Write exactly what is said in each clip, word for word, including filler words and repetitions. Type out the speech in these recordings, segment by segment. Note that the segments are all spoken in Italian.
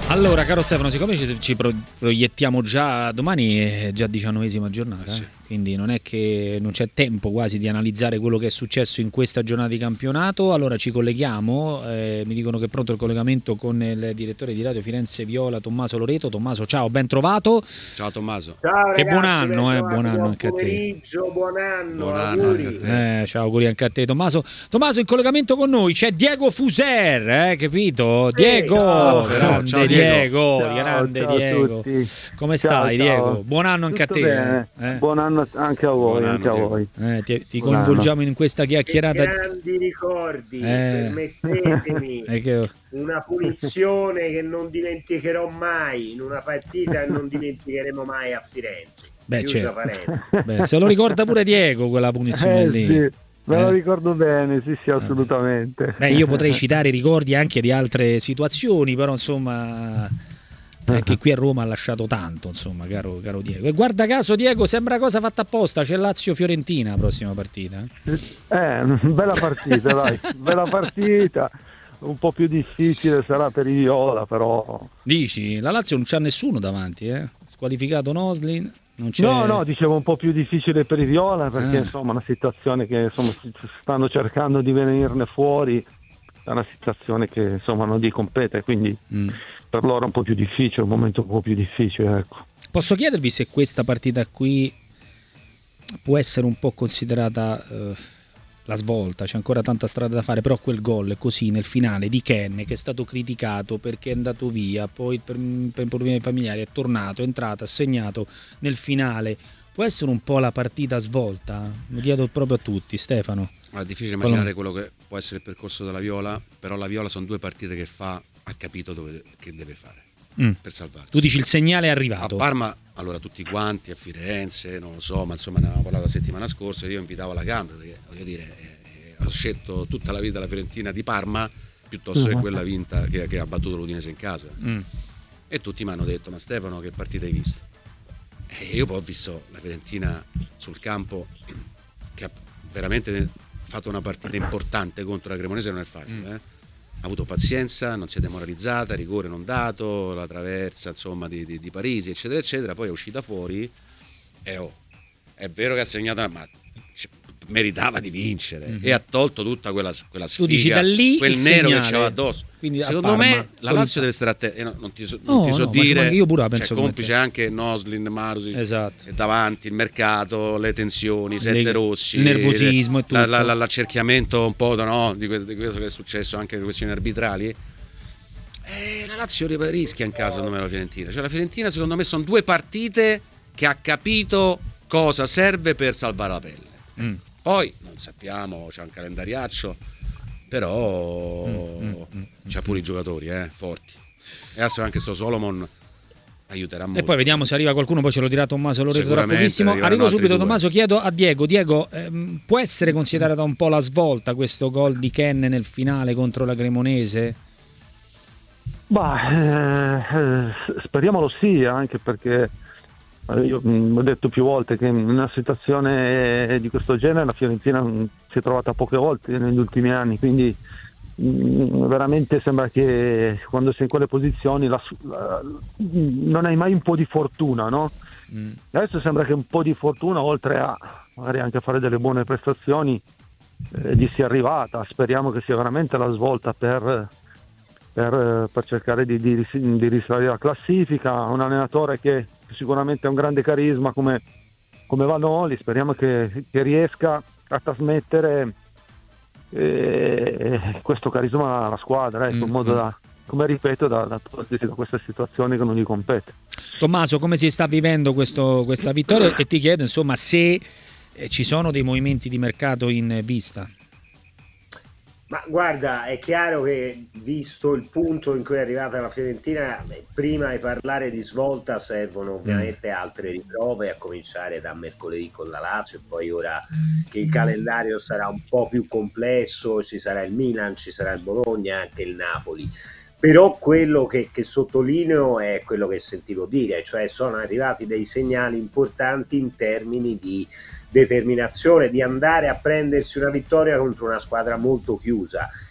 Allora, caro Stefano, siccome ci, ci pro- proiettiamo già domani, è già diciannovesima giornata, Sì. eh? Quindi non è che non c'è tempo quasi di analizzare quello che è successo in questa giornata di campionato. Allora ci colleghiamo, eh, mi dicono che è pronto il collegamento con il direttore di Radio Firenze Viola, Tommaso Loreto. Tommaso, ciao, ben trovato. Ciao Tommaso. Ciao Che ragazzi, buon anno, eh, ben buon anno buon anche a te. pomeriggio, buon anno, Buon anno auguri. anche a te. Eh, ciao, auguri anche a te, Tommaso. Tommaso, in collegamento con noi c'è Diego Fuser, eh, capito? Diego, ciao, grande ciao, Diego, Diego. Ciao, grande ciao a Diego. tutti. Come Ciao, stai, ciao. Diego? Buon anno anche Tutto a te. bene. eh. Buon anno anche a voi, Buon anche anno, a Diego. voi. Eh, ti, ti Buon coinvolgiamo in questa Che chiacchierata. grandi ricordi, Eh. permettetemi È che- una punizione che non dimenticherò mai in una partita che non dimenticheremo mai a Firenze. Beh, Chiusa certo. parentesi. Beh, se lo ricorda pure Diego quella punizione Eh, lì. sì, me lo Eh. ricordo bene, sì, sì, assolutamente. Beh, io potrei citare i ricordi anche di altre situazioni, però insomma anche qui a Roma ha lasciato tanto, insomma, caro, caro Diego. E guarda caso, Diego, sembra cosa fatta apposta, c'è Lazio-Fiorentina la prossima partita. Eh, bella partita, dai, bella partita. Un po' più difficile sarà per i Viola, però. Dici, la Lazio non c'ha nessuno davanti, eh? Squalificato Noslin, non c'è... No, no, dicevo un po' più difficile per i Viola perché Ah. insomma è una situazione che insomma si- stanno cercando di venirne fuori, è una situazione che insomma non gli compete, quindi Mm. per loro è un po' più difficile, un momento un po' più difficile, ecco. Posso chiedervi se questa partita qui può essere un po' considerata eh, la svolta, c'è ancora tanta strada da fare, però quel gol così nel finale di Ken, che è stato criticato perché è andato via, poi per, per problemi familiari è tornato, è entrato, ha segnato nel finale, può essere un po' la partita svolta? Lo chiedo proprio a tutti, Stefano. Allora, è difficile immaginare quello che può essere il percorso della Viola, però la Viola sono due partite che fa, ha capito dove, che deve fare Mm. per salvarsi. Tu dici il segnale è A arrivato? Parma, allora tutti quanti, a Firenze, non lo so, ma insomma ne avevamo parlato la settimana scorsa, io invitavo la Camera, perché voglio dire, eh, eh, ho scelto tutta la vita la Fiorentina di Parma piuttosto che quella vinta che, che ha battuto l'Udinese in casa. Mm. E tutti mi hanno detto, ma Stefano che partita hai visto? E io poi ho visto la Fiorentina sul campo che ha veramente fatto una partita importante contro la Cremonese, non è facile, Mm. eh? Ha avuto pazienza, non si è demoralizzata, rigore non dato, la traversa insomma di, di, di Parisi eccetera eccetera, poi è uscita fuori e oh, è vero che ha segnato, ma c- meritava di vincere Mm-hmm. e ha tolto tutta quella, quella Tu dici sfiga, da lì quel il nero segnale. che c'aveva addosso. Quindi a Secondo Parma, me la con Lazio il- deve stare attenta, eh, no, non ti so, non No, ti so no, ma- dire, ma io pure la penso cioè, come complice te. anche Noslin, Marusic, Esatto. e davanti il mercato, le tensioni, sette Le- rossi, il nervosismo e tutto. la- la- la- l'accerchiamento un po' no, di, que- di quello che è successo anche con questioni arbitrali. E la Lazio rischia in casa secondo me la Fiorentina, cioè la Fiorentina secondo me sono due partite che ha capito cosa serve per salvare la pelle. Mm. Poi non sappiamo, c'è un calendariaccio, però Mm, mm, mm, c'ha pure i giocatori eh, forti. E adesso anche sto Solomon aiuterà molto. E poi vediamo se arriva qualcuno, poi ce lo dirà Tommaso Loreto tra Sicuramente pochissimo. arriveranno Arrivo altri subito, due. Tommaso, chiedo a Diego. Diego, ehm, può essere considerata un po' la svolta questo gol di Ken nel finale contro la Cremonese? Bah, eh, speriamo lo sia, anche perché eh, io mh, ho detto più volte che in una situazione di questo genere la Fiorentina mh, si è trovata poche volte negli ultimi anni, quindi mh, veramente sembra che quando sei in quelle posizioni la, la, non hai mai un po' di fortuna, no? Mm. Adesso sembra che un po' di fortuna, oltre a magari anche a fare delle buone prestazioni, eh, gli sia arrivata. Speriamo che sia veramente la svolta per Per, per cercare di, di, di risalire la classifica. Un allenatore che sicuramente ha un grande carisma come, come Vanoli, speriamo che, che riesca a trasmettere eh, questo carisma alla squadra, ecco, in Mm-hmm. modo da, come ripeto, da, da togliersi da questa situazione che non gli compete. Tommaso, come si sta vivendo questo, questa vittoria? E ti chiedo insomma se eh, ci sono dei movimenti di mercato in vista. Ma guarda, è chiaro che visto il punto in cui è arrivata la Fiorentina, beh, prima di parlare di svolta servono ovviamente altre riprove, a cominciare da mercoledì con la Lazio e poi ora che il calendario sarà un po' più complesso, ci sarà il Milan, ci sarà il Bologna e anche il Napoli. Però quello che, che sottolineo è quello che sentivo dire, cioè sono arrivati dei segnali importanti in termini di determinazione, di andare a prendersi una vittoria contro una squadra molto chiusa,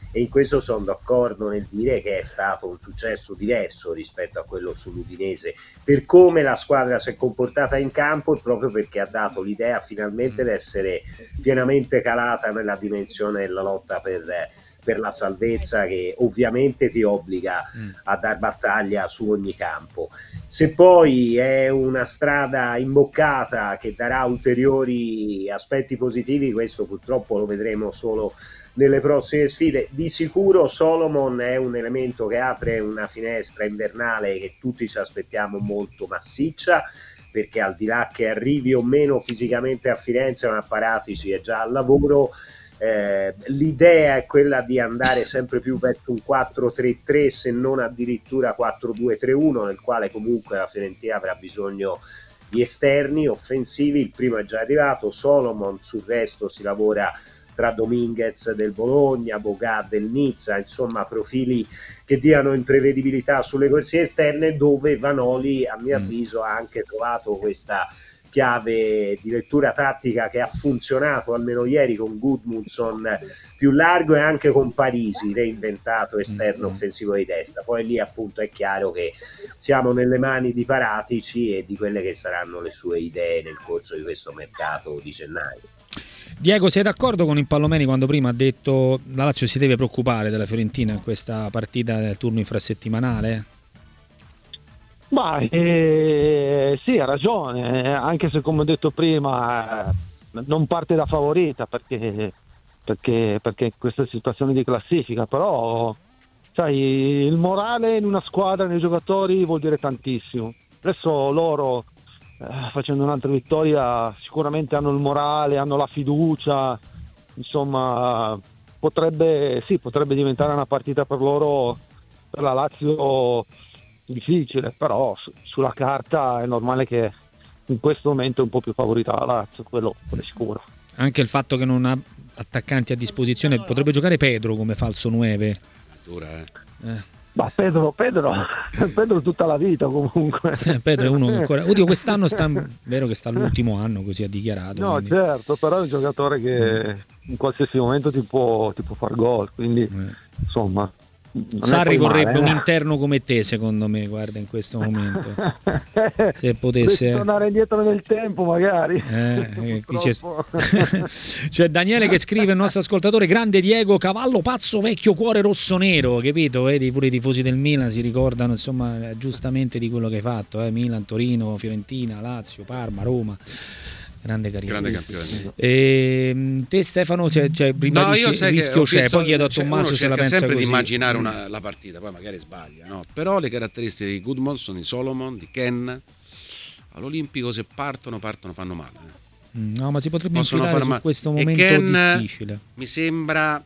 e in questo sono d'accordo nel dire che è stato un successo diverso rispetto a quello sull'Udinese, per come la squadra si è comportata in campo e proprio perché ha dato l'idea finalmente di essere pienamente calata nella dimensione della lotta per, per la salvezza, che ovviamente ti obbliga a dar battaglia su ogni campo. Se poi è una strada imboccata che darà ulteriori aspetti positivi, questo purtroppo lo vedremo solo nelle prossime sfide. Di sicuro Solomon è un elemento che apre una finestra invernale che tutti ci aspettiamo molto massiccia, perché al di là che arrivi o meno fisicamente a Firenze, ma Paratici è già al lavoro. Eh, l'idea è quella di andare sempre più verso un quattro tre tre, se non addirittura quattro due tre uno, nel quale comunque la Fiorentina avrà bisogno di esterni offensivi. Il primo è già arrivato, Solomon, sul resto si lavora tra Dominguez del Bologna, Bogà del Nizza, insomma profili che diano imprevedibilità sulle corsie esterne, dove Vanoli a mio avviso ha anche trovato questa chiave di lettura tattica che ha funzionato almeno ieri con Gudmundsson più largo e anche con Parisi reinventato esterno mm-hmm. offensivo di destra. Poi lì appunto è chiaro che siamo nelle mani di Paratici e di quelle che saranno le sue idee nel corso di questo mercato di gennaio. Diego, sei d'accordo con Impallomeni quando prima ha detto la Lazio si deve preoccupare della Fiorentina in questa partita del turno infrasettimanale? Ma eh, sì, ha ragione, anche se come ho detto prima non parte da favorita perché, perché, perché in questa situazione di classifica, però sai, il morale in una squadra, nei giocatori, vuol dire tantissimo. Adesso loro eh, facendo un'altra vittoria sicuramente hanno il morale, hanno la fiducia, insomma potrebbe, sì, potrebbe diventare una partita per loro, per la Lazio, difficile, però su, sulla carta è normale che in questo momento è un po' più favorita la Lazio, quello, quello è sicuro. Anche il fatto che non ha attaccanti a disposizione, potrebbe giocare Pedro come falso nove. Dura, eh. eh. Ma Pedro, Pedro, Pedro tutta la vita comunque. Pedro è uno che ancora. Oddio, quest'anno sta. Vero che sta all'ultimo anno, così ha dichiarato. No, quindi. Certo, però è un giocatore che in qualsiasi momento ti può, ti può far gol, quindi eh. insomma. Sarri vorrebbe male, un eh. interno come te, secondo me, guarda, in questo momento. Se potesse tornare indietro nel tempo magari. Eh, qui c'è... c'è Daniele che scrive, il nostro ascoltatore: grande Diego, cavallo pazzo, vecchio cuore rosso-nero, capito? Vedi, pure i tifosi del Milan si ricordano, insomma, giustamente di quello che hai fatto, eh? Milan, Torino, Fiorentina, Lazio, Parma, Roma. Grande carriera. Grande campione. E te Stefano, cioè, cioè, no, io sai il rischio che c'è, visto, poi chiedo a cioè, Tommaso se la pensa sempre così. di immaginare una, la partita, poi magari sbaglia, no? Però le caratteristiche di Gudmundsson, di Solomon, di Ken all'Olimpico, se partono, partono, fanno male. No, ma si potrebbe Possono infilare su ma- questo e momento Ken, difficile. Mi sembra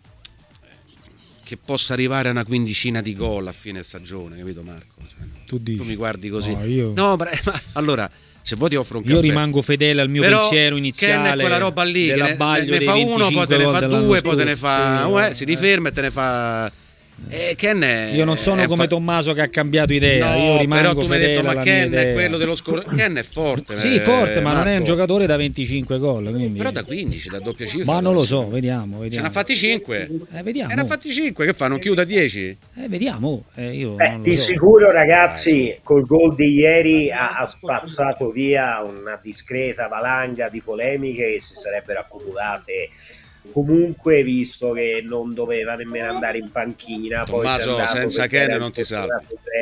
che possa arrivare a una quindicina di gol a fine stagione, capito Marco? Tu dici? Tu mi guardi così. No, io... no ma, ma allora se vuoi ti offro un caffè. Io rimango fedele al mio però pensiero iniziale. Ken è quella roba lì che ne, ne, ne fa uno, poi te ne fa due, poi te ne fa uè, si riferma e te ne fa eh, Ken è, io non sono come fa... Tommaso che ha cambiato idea. No, io rimango però tu mi hai detto ma Ken è quello dello scorso. Ken è forte. Sì, eh, forte, ma Marco. non è un giocatore da venticinque gol. Quindi... Però da quindici, da doppia cifra. Ma non lo so, vediamo. vediamo. Ce ne ha fatti cinque. Eh, vediamo. E ne ha fatti cinque, che fa? Non chiude a dieci? Eh, vediamo. Eh, io Beh, non lo di so. sicuro, ragazzi, col gol di ieri ha, ha spazzato via una discreta valanga di polemiche che si sarebbero accumulate comunque, visto che non doveva nemmeno andare in panchina. Tommaso, poi senza Ken non ti salvi.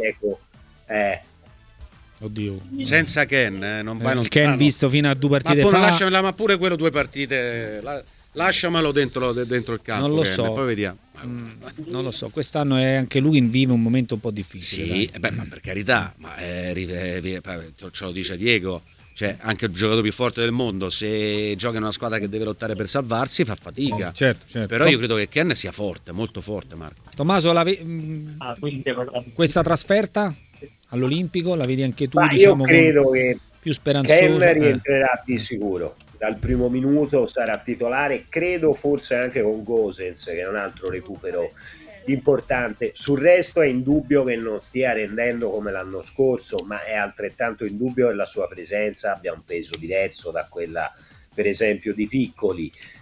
Eh. Oddio. Senza Ken eh, non vai eh, lontano. Ken visto fino a due partite ma poi fa. Lasciamela, ma pure quello due partite. La, lasciamelo dentro, dentro il campo. Non lo Ken, so. Poi vediamo. Mm, non lo so. Quest'anno è anche lui vive un momento un po' difficile. Sì, eh beh, ma per carità, ma è, è, è, ce lo dice Diego. Cioè, anche il giocatore più forte del mondo, se gioca in una squadra che deve lottare per salvarsi, fa fatica. Certo, certo. Però io credo che Ken sia forte, molto forte, Marco. Tommaso, la ve- ah, questa trasferta all'Olimpico la vedi anche tu? Ma diciamo, io credo che più speranzosa. Ken rientrerà di sicuro. Dal primo minuto sarà titolare, credo forse anche con Gosens, che è un altro recupero importante. Sul resto è indubbio che non stia rendendo come l'anno scorso, ma è altrettanto indubbio che la sua presenza abbia un peso diverso da quella per esempio di Piccoli.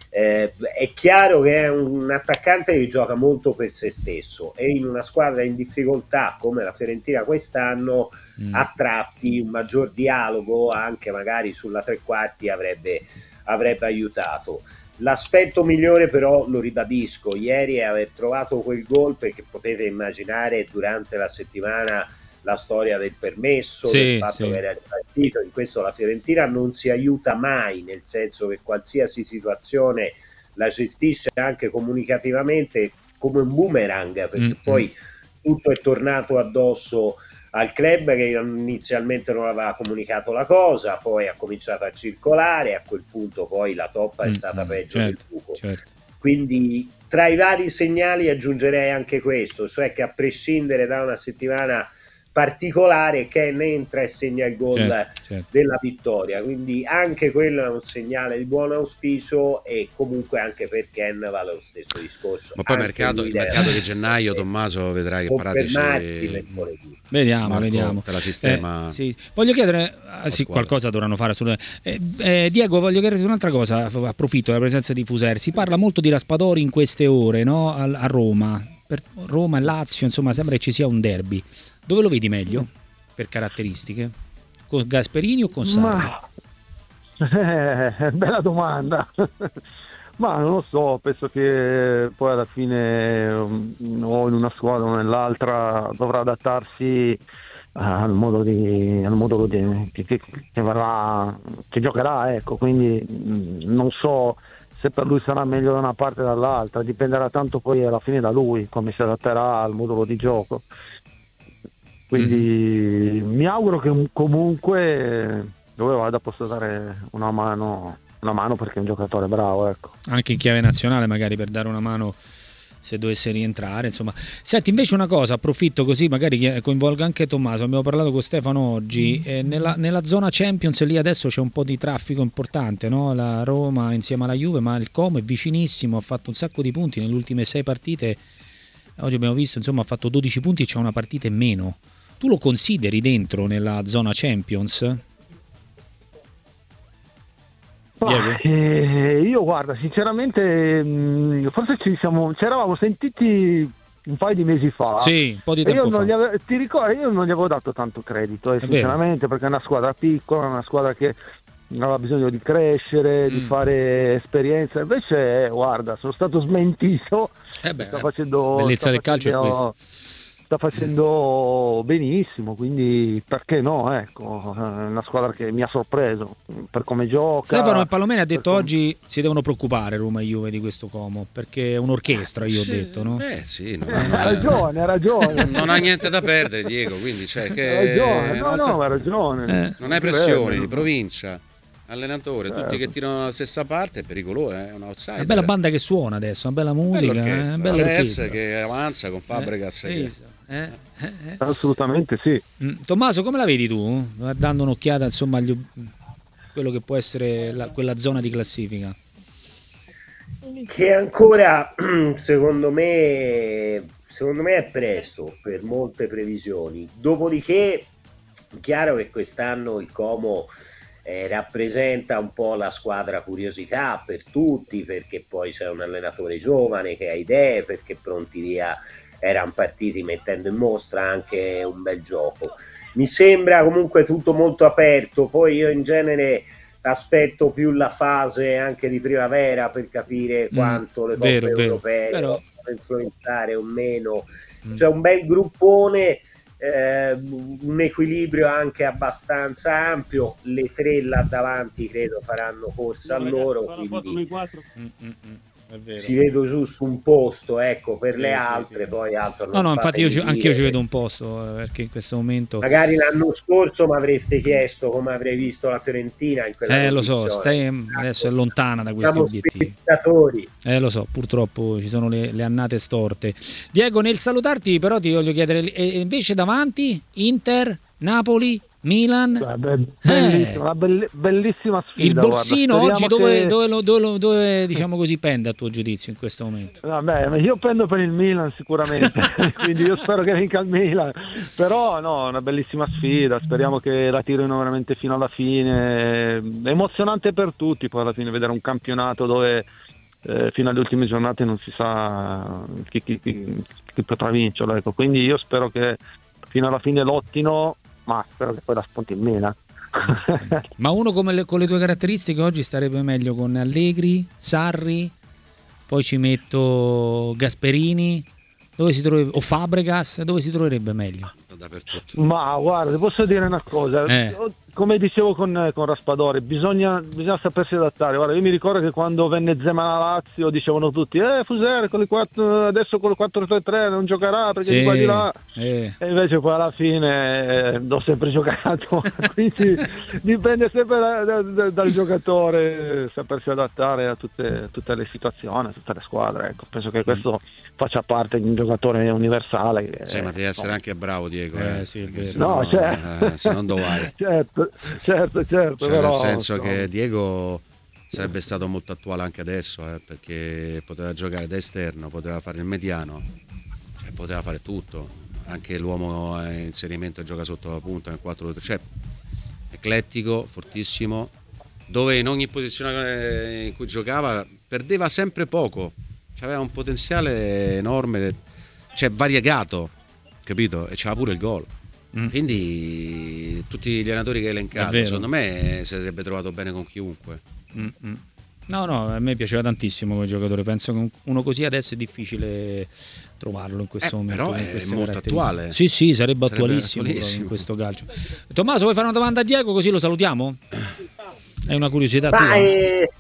Eh, è chiaro che è un attaccante che gioca molto per se stesso e in una squadra in difficoltà come la Fiorentina quest'anno mm. a tratti un maggior dialogo anche magari sulla tre quarti avrebbe, avrebbe aiutato. L'aspetto migliore però, lo ribadisco, ieri è aver trovato quel gol, perché potete immaginare durante la settimana la storia del permesso, sì, del fatto sì. che era ripartito. In questo la Fiorentina non si aiuta mai, nel senso che qualsiasi situazione la gestisce anche comunicativamente come un boomerang, perché mm-hmm. poi tutto è tornato addosso al club che inizialmente non aveva comunicato la cosa, poi ha cominciato a circolare, a quel punto poi la toppa è stata mm-hmm. peggio certo, del buco. Certo. Quindi tra i vari segnali aggiungerei anche questo, cioè che a prescindere da una settimana particolare, Ken entra e segna il gol certo, certo. della vittoria, quindi anche quello è un segnale di buon auspicio, e comunque anche per Ken vale lo stesso discorso. Ma poi mercato, il mercato di gennaio, Tommaso, vedrai che Paratici vediamo, Marco, vediamo per la sistema eh, sì. Voglio chiedere eh, sì, qualcosa dovranno fare assolutamente. Eh, eh, Diego, voglio chiedere un'altra cosa, approfitto della presenza di Fuser. Si parla molto di Raspadori in queste ore, no? a, a Roma, per Roma e Lazio, insomma sembra che ci sia un derby. Dove lo vedi meglio per caratteristiche? Con Gasperini o con Sarri? Ma... Eh, bella domanda. Ma non lo so, penso che poi alla fine o in una squadra o nell'altra dovrà adattarsi al modo di al modo di, che, che, che verrà, che giocherà, ecco, quindi non so se per lui sarà meglio da una parte o dall'altra, dipenderà tanto poi alla fine da lui, come si adatterà al modulo di gioco. Quindi mm. mi auguro che comunque dove vada possa dare una mano, una mano perché è un giocatore bravo, ecco. Anche in chiave nazionale magari, per dare una mano se dovesse rientrare, insomma. Senti, invece una cosa, approfitto così magari coinvolgo anche Tommaso, abbiamo parlato con Stefano oggi, eh, nella, nella zona Champions lì adesso c'è un po' di traffico importante, no? La Roma insieme alla Juve, ma il Como è vicinissimo, ha fatto un sacco di punti nelle ultime sei partite, oggi abbiamo visto, insomma, ha fatto dodici punti e c'è una partita in meno. Tu lo consideri dentro nella zona Champions? Ah, eh, io guarda, sinceramente mh, forse ci siamo, ci eravamo sentiti un paio di mesi fa. Sì, un po' di tempo io non fa. Gli ave, ti ricordi, io non gli avevo dato tanto credito, eh, sinceramente, perché è una squadra piccola, una squadra che aveva bisogno di crescere, mm. di fare esperienza. Invece, eh, guarda, sono stato smentito. Eh beh, sta facendo, bellezza sta del calcio facendo, è questo. Sta facendo benissimo, quindi perché no? Ecco, è una squadra che mi ha sorpreso per come gioca. Stefano Palomeni ha detto come... oggi si devono preoccupare Roma e Juve di questo Como, perché è un'orchestra, io sì, ho detto, no? Eh sì, no, eh, ha ragione, ha ragione. Non ha niente da perdere, Diego, quindi cioè che ha ragione, no, volta... no, ha ragione. Eh. Non hai pressioni, provincia, allenatore, certo. Tutti che tirano dalla stessa parte, è pericoloso, è un outsider. Una bella banda che suona adesso, una bella musica, bella orchestra, eh, bella orchestra che avanza con Fabregas. Eh, che... eh, eh, eh. Assolutamente sì. Mm, Tommaso, come la vedi tu? Dando un'occhiata, insomma, agli, quello che può essere la, quella zona di classifica. Che ancora, secondo me, secondo me è presto per molte previsioni. Dopodiché, chiaro che quest'anno il Como eh, rappresenta un po' la squadra curiosità per tutti, perché poi c'è un allenatore giovane che ha idee, perché pronti via erano partiti mettendo in mostra anche un bel gioco. Mi sembra comunque tutto molto aperto, poi io in genere aspetto più la fase anche di primavera per capire quanto mm, le coppe vero, europee vero. possono influenzare o meno. Mm. C'è un bel gruppone, eh, un equilibrio anche abbastanza ampio, le tre là davanti credo faranno corsa a loro, quindi ci vedo giusto un posto, ecco, per sì, le altre, sì, poi altro non no no infatti io ci, anch'io ci vedo perché... un posto, perché in questo momento magari l'anno scorso mi avreste chiesto come avrei visto la Fiorentina in quella eh condizione. Lo so, stai adesso è lontana da questi Siamo obiettivi spettatori. Eh lo so, purtroppo ci sono le, le annate storte. Diego, nel salutarti però ti voglio chiedere, e invece davanti Inter, Napoli, Milan, Beh, bellissima, eh. una belle, bellissima sfida. Il borsino guarda, oggi dove, che... dove, dove, dove diciamo così pende a tuo giudizio in questo momento? Vabbè, io pendo per il Milan sicuramente, quindi io spero che vinca il Milan, però no, una bellissima sfida, speriamo che la tirino veramente fino alla fine, è emozionante per tutti poi alla fine vedere un campionato dove eh, fino alle ultime giornate non si sa chi, chi, chi, chi potrà vincerlo, ecco. Quindi io spero che fino alla fine lottino, ma spero che poi la spunti in mena. Ma uno come le, con le tue caratteristiche oggi starebbe meglio con Allegri, Sarri, poi ci metto Gasperini, dove si troverebbe, o Fabregas, dove si troverebbe meglio? Dappertutto. Ma guarda, posso dire una cosa, eh. come dicevo con, con Raspadori, bisogna, bisogna sapersi adattare. Guarda, io mi ricordo che quando venne Zeman a Lazio dicevano tutti eh Fuser con le quattro, adesso con il quattro tre tre non giocherà perché sì. di qua di là, eh. e invece poi alla fine eh, l'ho sempre giocato. Quindi dipende sempre da, da, da, dal giocatore, sapersi adattare a tutte, tutte le situazioni, a tutte le squadre, ecco. Penso che questo faccia parte di un giocatore universale che, sì, ma devi essere no. anche bravo, Diego, eh, eh, sì, se no, no, certo. eh, se non dovrai. certo, certo, certo, cioè, però, nel senso no. che Diego sarebbe stato molto attuale anche adesso, eh, perché poteva giocare da esterno, poteva fare il mediano, cioè, poteva fare tutto, anche l'uomo in inserimento gioca sotto la punta nel quattro due tre, cioè eclettico, fortissimo, dove in ogni posizione in cui giocava perdeva sempre poco, cioè, aveva un potenziale enorme, cioè variegato, capito? E c'aveva pure il gol. Mm. Quindi tutti gli allenatori che hai elencato, secondo me si sarebbe trovato bene con chiunque. Mm-mm. No, no, a me piaceva tantissimo come giocatore, penso che uno così adesso è difficile trovarlo in questo eh, momento. Però è molto attuale. Sì, sì, sarebbe, sarebbe attualissimo, attualissimo in questo calcio. Tommaso, vuoi fare una domanda a Diego così lo salutiamo? È una curiosità tua? Eh,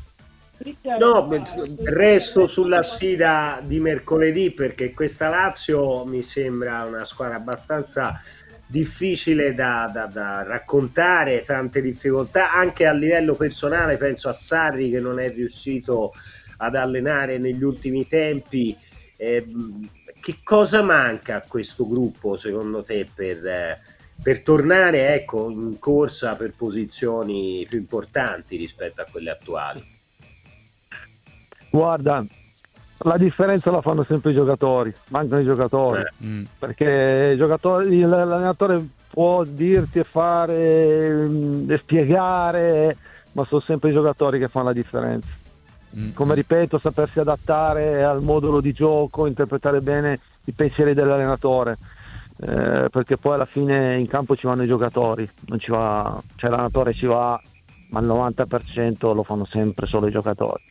no, resto sulla sfida di mercoledì perché questa Lazio mi sembra una squadra abbastanza difficile da, da, da raccontare, tante difficoltà anche a livello personale. Penso a Sarri che non è riuscito ad allenare negli ultimi tempi. Eh, che cosa manca a questo gruppo secondo te per, eh, per tornare ecco, in corsa per posizioni più importanti rispetto a quelle attuali? Guarda, la differenza la fanno sempre i giocatori, mancano i giocatori, eh. perché i giocatori, l'allenatore può dirti e fare e spiegare, ma sono sempre i giocatori che fanno la differenza. Mm. Come ripeto, sapersi adattare al modulo di gioco, interpretare bene i pensieri dell'allenatore, eh, perché poi alla fine in campo ci vanno i giocatori, non ci va, cioè l'allenatore ci va, ma il novanta per cento lo fanno sempre solo i giocatori.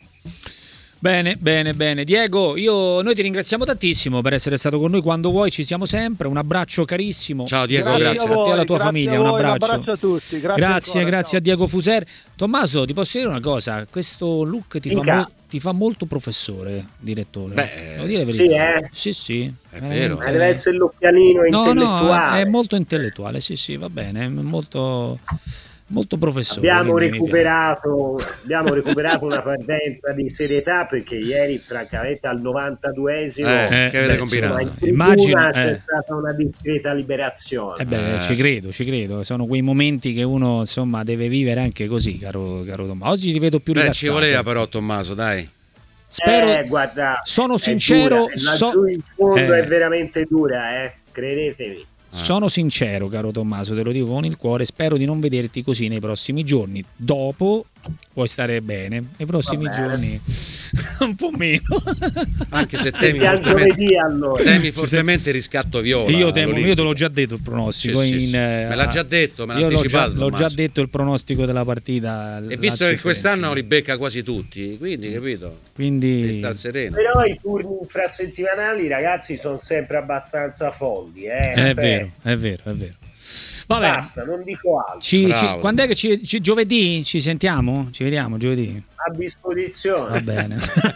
Bene, bene, bene. Diego, io, noi ti ringraziamo tantissimo per essere stato con noi. Quando vuoi ci siamo sempre. Un abbraccio carissimo. Ciao Diego, grazie, grazie a, voi, a te e alla tua grazie famiglia. A voi, un abbraccio. Un abbraccio a tutti. Grazie, grazie, ancora, grazie ciao. a Diego Fuser. Tommaso, ti posso dire una cosa? Questo look ti, fa, mo- ti fa molto professore, direttore. Beh, devo dire la sì, verità. eh? Sì, sì. È vero. Ma deve essere l'occhialino no, intellettuale. No, è molto intellettuale. Sì, sì, va bene. È molto... molto professore. Abbiamo recuperato, abbiamo recuperato una partenza di serietà perché ieri francamente al novantaduesimo eh, che avete beh, combinato? Immagino c'è eh. stata una discreta liberazione. Eh beh, eh. ci credo, ci credo. Sono quei momenti che uno insomma deve vivere anche così, caro, caro Tommaso. Oggi ti vedo più beh, rilassato. Ci voleva però Tommaso, dai. Spero, eh, guarda, sono sincero, dura. So, Laggiù in fondo eh. è veramente dura, eh, credetemi. Sono sincero, caro Tommaso, te lo dico con il cuore, spero di non vederti così nei prossimi giorni. Dopo puoi stare bene, nei prossimi giorni un po' meno. Anche se temi fortemente, allora. temi fortemente riscatto viola. Io temo, io te l'ho già detto il pronostico. Sì, in, sì, sì. Me l'ha già detto, me l'ha io anticipato. L'ho già, l'ho già detto il pronostico della partita. E visto che quest'anno li becca quasi tutti, quindi capito? Quindi devi star sereno. Però i turni infrasettimanali, ragazzi, sono sempre abbastanza folli. Eh? È vero, è vero, è vero. Vabbè, basta, non dico altro. Ci, ci, quando è che ci, ci, giovedì ci sentiamo? Ci vediamo giovedì. A disposizione. Va bene.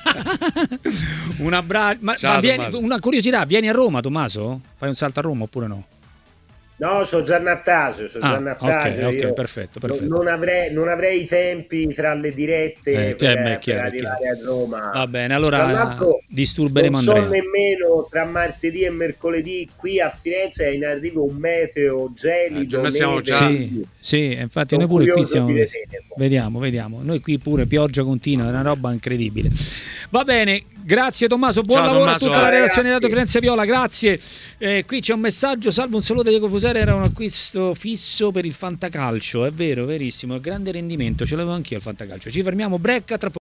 Un abbraccio. Ma, Ciao, ma vieni, una curiosità, vieni a Roma, Tommaso? Fai un salto a Roma oppure no? No, sono già a Nattasio, sono ah, già a Nattasio. Ok, ok, Io perfetto, perfetto. Non avrei, non avrei i tempi tra le dirette eh, per, beh, chiaro, per arrivare chiaro. a Roma. Va bene, allora disturberemo non Andrea. Non so nemmeno tra martedì e mercoledì qui a Firenze è in arrivo un meteo gelido. Eh, noi siamo neve, già... Sì, sì, infatti noi pure qui stiamo... Vediamo, vediamo. Noi qui pure pioggia continua, è una roba incredibile. Va bene, grazie Tommaso, buon Ciao, lavoro Tommaso. a tutta la Ciao, redazione ragazzi. di Firenze Viola, grazie. Eh, qui c'è un messaggio, salve, un saluto da Diego Fusera, era un acquisto fisso per il fantacalcio, è vero, verissimo, grande rendimento, ce l'avevo anch'io il fantacalcio. Ci fermiamo, break, tra poco.